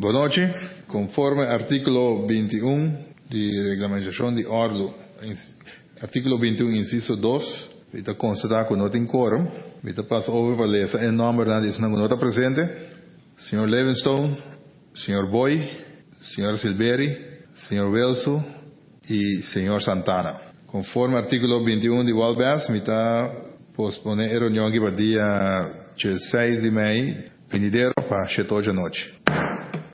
Boa noite. Conforme artículo 21 de regulamentação de ordem, artículo 21, inciso 2, está constatar que não tem quórum. Está passar over para ler em nome da diz não está presente. Senhor Livingstone, Senhor Boy, Senhor Silveri, Senhor Welso e Senhor Santana. Conforme artículo 21 de Walbers, me está posponer a reunião aqui para dia 16 de maio, venidero para 7 da noite.